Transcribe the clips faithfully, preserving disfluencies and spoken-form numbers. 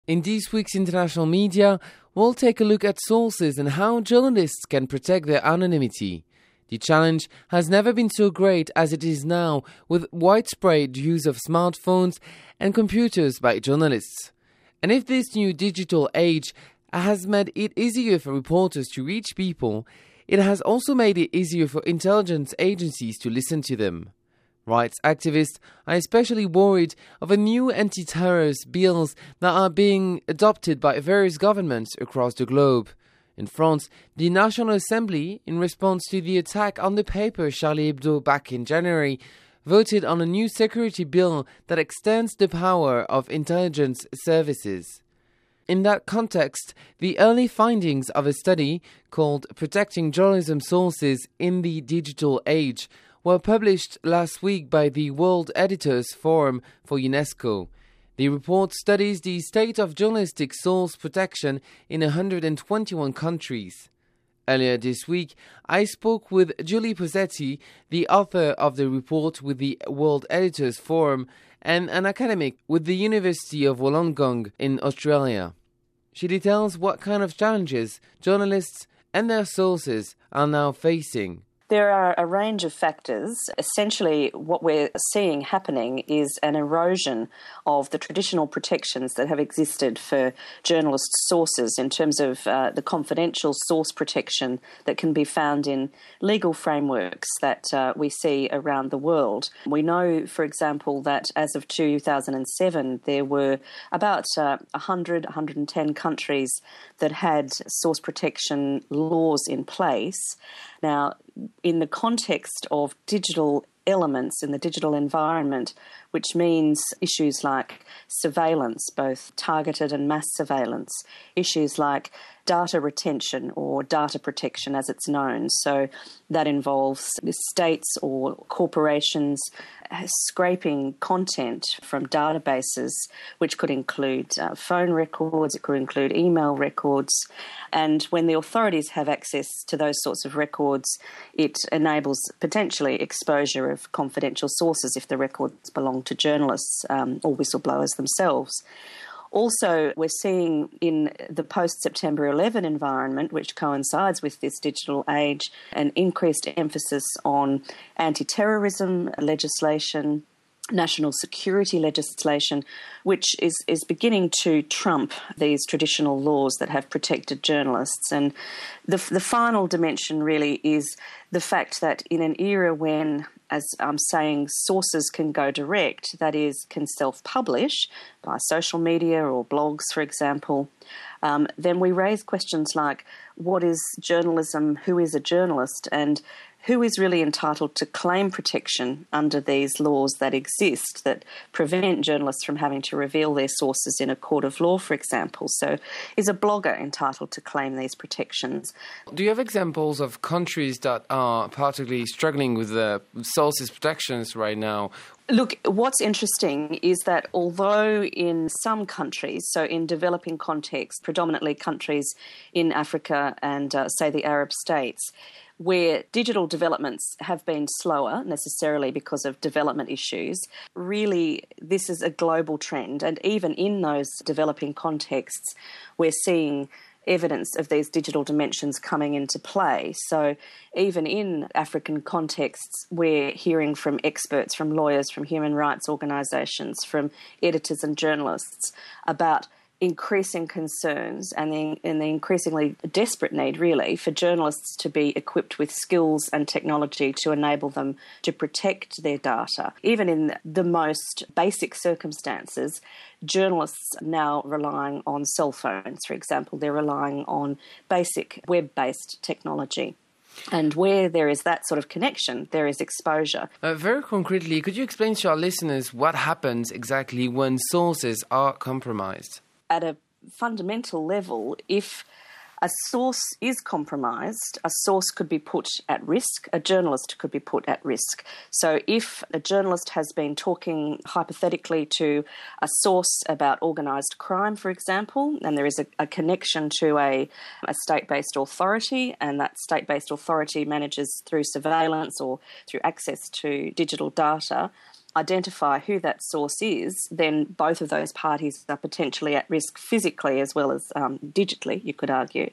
In this week's International Media, we'll take a look at sources and how journalists can protect their anonymity. The challenge has never been so great as it is now, with widespread use of smartphones and computers by journalists. And if this new digital age has made it easier for reporters to reach people, it has also made it easier for intelligence agencies to listen to them. Rights activists are especially worried of a new anti-terrorist bills that are being adopted by various governments across the globe. In France, the National Assembly, in response to the attack on the paper Charlie Hebdo back in January, voted on a new security bill that extends the power of intelligence services. In that context, the early findings of a study called Protecting Journalism Sources in the Digital Age were published last week by the World Editors Forum for UNESCO. The report studies the state of journalistic source protection in one hundred twenty-one countries. Earlier this week, I spoke with Julie Posetti, the author of the report with the World Editors Forum, and an academic with the University of Wollongong in Australia. She details what kind of challenges journalists and their sources are now facing. There are a range of factors. Essentially, what we're seeing happening is an erosion of the traditional protections that have existed for journalist sources in terms of uh, the confidential source protection that can be found in legal frameworks that uh, we see around the world. We know, for example, that as of two thousand seven, there were about uh, one hundred, one hundred ten countries that had source protection laws in place. Now, in the context of digital elements in the digital environment, which means issues like surveillance, both targeted and mass surveillance, issues like data retention or data protection as it's known. So that involves states or corporations scraping content from databases, which could include uh, phone records, it could include email records. And when the authorities have access to those sorts of records, it enables potentially exposure of confidential sources if the records belong to journalists um, or whistleblowers themselves. Also, we're seeing in the post-September eleven environment, which coincides with this digital age, an increased emphasis on anti-terrorism legislation, national security legislation, which is, is beginning to trump these traditional laws that have protected journalists. And the, the final dimension really is the fact that in an era when, as I'm saying, sources can go direct, that is, can self-publish by social media or blogs, for example, um, then we raise questions like, what is journalism, who is a journalist, and who is really entitled to claim protection under these laws that exist that prevent journalists from having to reveal their sources in a court of law, for example? So is a blogger entitled to claim these protections? Do you have examples of countries that are particularly struggling with the sources protections right now? Look, what's interesting is that although in some countries, so in developing contexts, predominantly countries in Africa and, uh, say, the Arab states, where digital developments have been slower necessarily because of development issues, really this is a global trend. And even in those developing contexts, we're seeing evidence of these digital dimensions coming into play. So even in African contexts, we're hearing from experts, from lawyers, from human rights organisations, from editors and journalists about increasing concerns and the, and the increasingly desperate need, really, for journalists to be equipped with skills and technology to enable them to protect their data. Even in the most basic circumstances, journalists are now relying on cell phones, for example. They're relying on basic web-based technology. And where there is that sort of connection, there is exposure. Uh, very concretely, could you explain to our listeners what happens exactly when sources are compromised? At a fundamental level, if a source is compromised, a source could be put at risk, a journalist could be put at risk. So if a journalist has been talking hypothetically to a source about organised crime, for example, and there is a, a connection to a, a state-based authority, and that state-based authority manages through surveillance or through access to digital data identify who that source is, then both of those parties are potentially at risk physically as well as um, digitally, you could argue.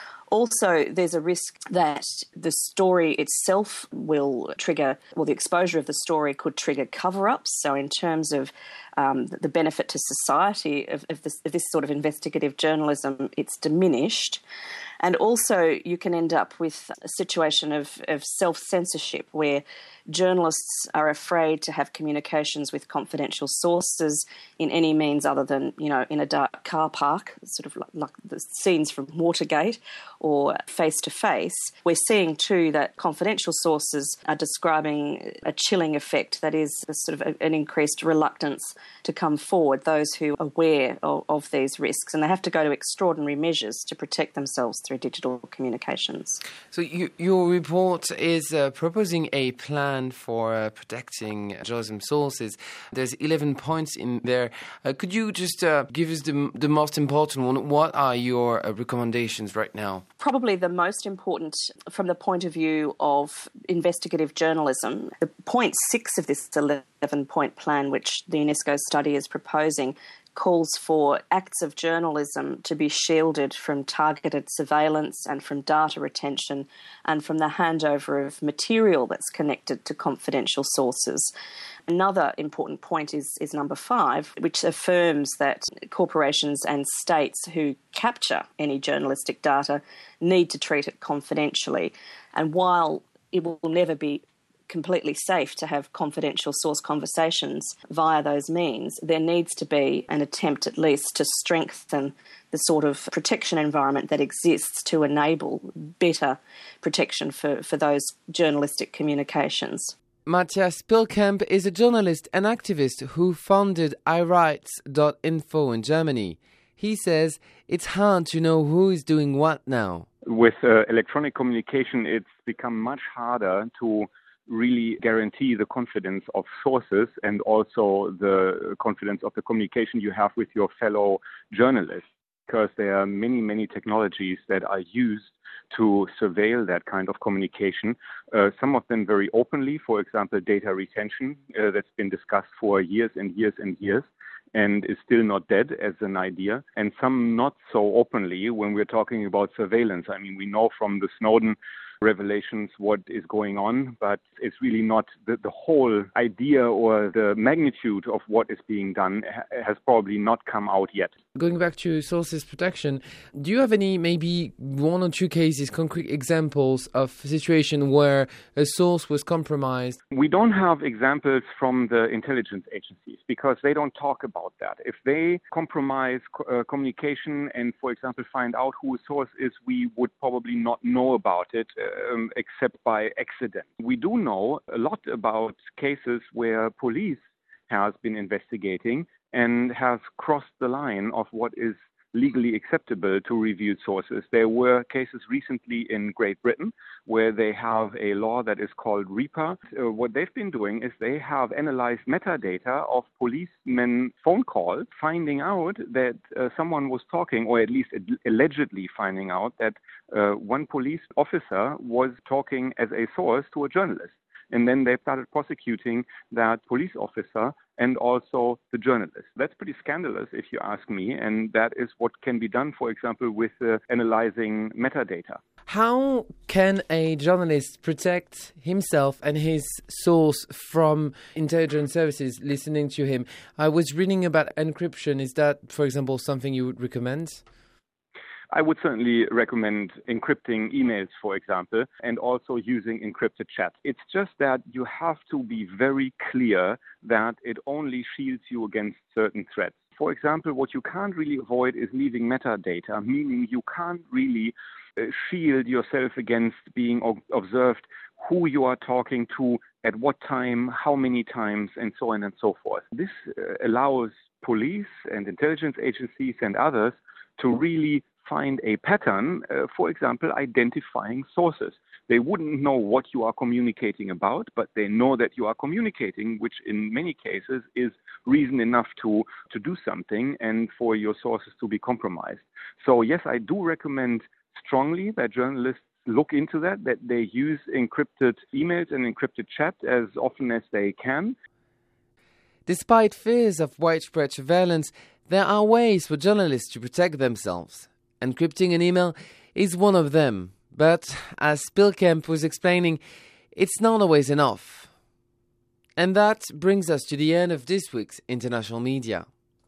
Also, there's a risk that the story itself will trigger, well, the exposure of the story could trigger cover-ups. So in terms of um, the benefit to society of, of, this, of this sort of investigative journalism, it's diminished. And also you can end up with a situation of, of self-censorship where journalists are afraid to have communications with confidential sources in any means other than, you know, in a dark car park, sort of like, like the scenes from Watergate, or face-to-face. We're seeing too that confidential sources are describing a chilling effect, that is a sort of a, an increased reluctance to come forward, those who are aware of, of these risks, and they have to go to extraordinary measures to protect themselves through digital communications. So you, your report is uh, proposing a plan for uh, protecting journalism sources. There's eleven points in there. Uh, could you just uh, give us the, the most important one? What are your uh, recommendations right now? Probably the most important from the point of view of investigative journalism, the point six of this eleven-point plan, which the UNESCO study is proposing, calls for acts of journalism to be shielded from targeted surveillance and from data retention and from the handover of material that's connected to confidential sources. Another important point is, is number five, which affirms that corporations and states who capture any journalistic data need to treat it confidentially. And while it will never be completely safe to have confidential source conversations via those means, there needs to be an attempt at least to strengthen the sort of protection environment that exists to enable better protection for, for those journalistic communications. Matthias Pilkamp is a journalist and activist who founded i rights dot info in Germany. He says it's hard to know who is doing what now. With uh, electronic communication, it's become much harder to really guarantee the confidence of sources and also the confidence of the communication you have with your fellow journalists, because there are many, many technologies that are used to surveil that kind of communication. Uh, some of them very openly, for example, data retention, uh, that's been discussed for years and years and years and is still not dead as an idea, and some not so openly when we're talking about surveillance. I mean, we know from the Snowden revelations what is going on, but it's really not the, the whole idea or the magnitude of what is being done ha- has probably not come out yet. Going back to sources protection, do you have any maybe one or two cases, concrete examples of a situation where a source was compromised? We don't have examples from the intelligence agencies because they don't talk about that. If they compromise co- uh, communication and, for example, find out who a source is, we would probably not know about it um, except by accident. We do know a lot about cases where police has been investigating and has crossed the line of what is legally acceptable to reviewed sources. There were cases recently in Great Britain where they have a law that is called RIPA. Uh, what they've been doing is they have analyzed metadata of policemen phone calls, finding out that uh, someone was talking, or at least ad- allegedly finding out that uh, one police officer was talking as a source to a journalist. And then they started prosecuting that police officer and also the journalist. That's pretty scandalous, if you ask me, and that is what can be done, for example, with uh, analyzing metadata. How can a journalist protect himself and his source from intelligence services listening to him? I was reading about encryption. Is that, for example, something you would recommend? I would certainly recommend encrypting emails, for example, and also using encrypted chat. It's just that you have to be very clear that it only shields you against certain threats. For example, what you can't really avoid is leaving metadata, meaning you can't really uh, shield yourself against being o- observed, who you are talking to, at what time, how many times, and so on and so forth. This uh, allows police and intelligence agencies and others to really find a pattern, uh, for example, identifying sources. They wouldn't know what you are communicating about, but they know that you are communicating, which in many cases is reason enough to, to do something and for your sources to be compromised. So yes, I do recommend strongly that journalists look into that, that they use encrypted emails and encrypted chat as often as they can. Despite fears of widespread surveillance, there are ways for journalists to protect themselves. Encrypting an email is one of them, but as Spilkamp was explaining, it's not always enough. And that brings us to the end of this week's International Media.